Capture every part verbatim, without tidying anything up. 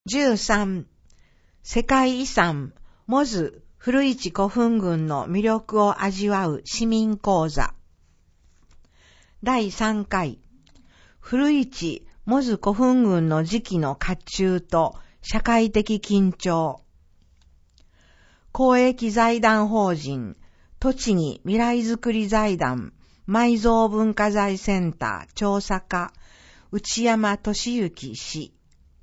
じゅうさん、世界遺産、モズ古市古墳群の魅力を味わう市民講座。だいさんかい、古市モズ古墳群の時期の甲冑と社会的緊張。公益財団法人、栃木未来づくり財団埋蔵文化財センター調査課、内山俊之氏。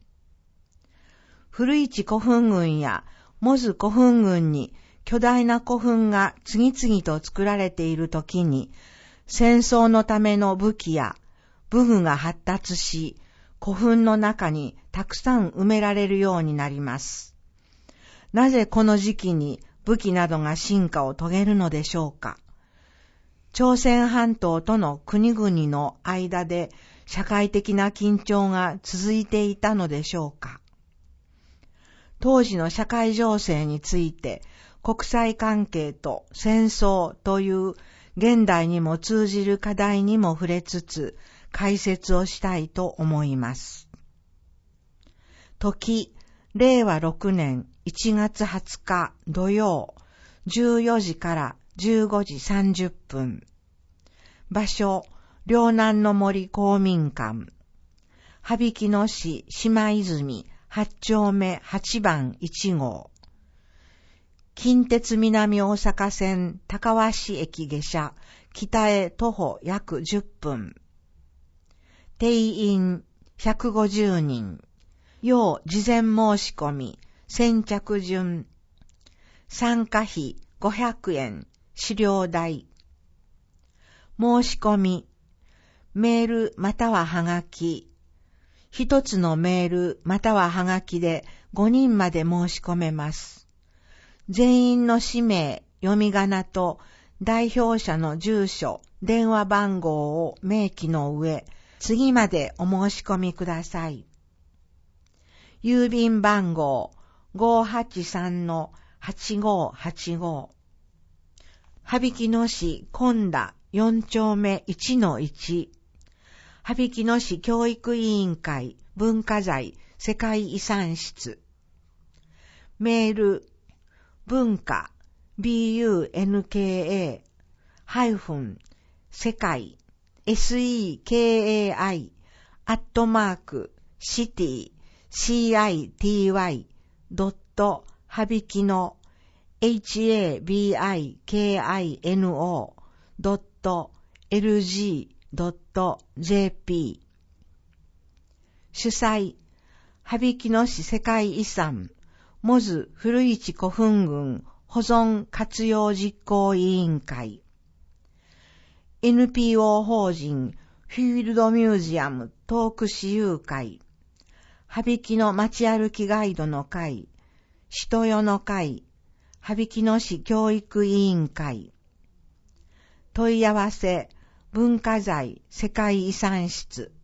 古市古墳群やモズ古墳群に巨大な古墳が次々と作られているときに、戦争のための武器や武具が発達し、古墳の中にたくさん埋められるようになります。なぜこの時期に武器などが進化を遂げるのでしょうか。朝鮮半島との国々の間で社会的な緊張が続いていたのでしょうか。当時の社会情勢について国際関係と戦争という現代にも通じる課題にも触れつつ解説をしたいと思います。時、れいわろくねんいちがつはつか土曜、じゅうよじからじゅうごじさんじゅっぷん。場所、両南の森公民館。羽曳野市島泉はちちょうめはちばんいちごう。近鉄南大阪線高鷲駅下車、北へ徒歩約じゅっぷん。定員ひゃくごじゅうにん。要事前申し込み、先着順。参加費ごひゃくえん、資料代。申し込み、メールまたははがき。一つのメールまたははがきでごにんまで申し込めます。全員の氏名、読み仮名と代表者の住所、電話番号を明記の上、次までお申し込みください。郵便番号 ごーはちさんのはちごーはちご。羽曳野市今田よんちょうめいちのいち。羽曳野市教育委員会文化財世界遺産室。メール、文化 ビーユーエヌケーエー ハイフン世界 セカイ アットマークシティ シーアイティーワイ ドット羽曳野 エイチエービーアイケーアイエヌオー ドット エルジー ドット ジェーピー。主催、羽曳野市世界遺産モズ古市古墳群保存活用実行委員会。エヌピーオー 法人フィールドミュージアムトーク私有会。羽曳野街歩きガイドの会。人よの会。羽曳野市教育委員会。問い合わせ文化財世界遺産室